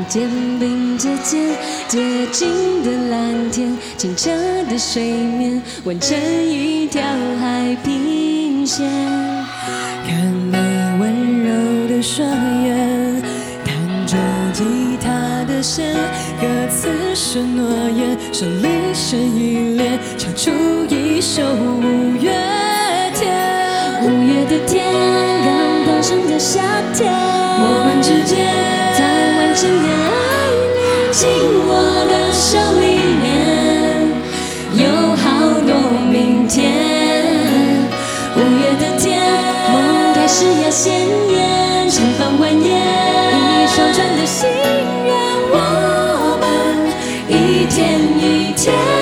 肩并着肩，洁净的蓝天，清澈的水面，完成一条海平线。 看你温柔的双眼，弹着吉他的弦，歌词是诺言，手里是依恋，唱出一首五月天。 五月的天，刚刚升的夏天， 我们之间在完整的爱里，紧握的手里面有好多明天。五月的天，梦开始要鲜艳，盛放蜿蜒，一双串的心愿，我们一天一天。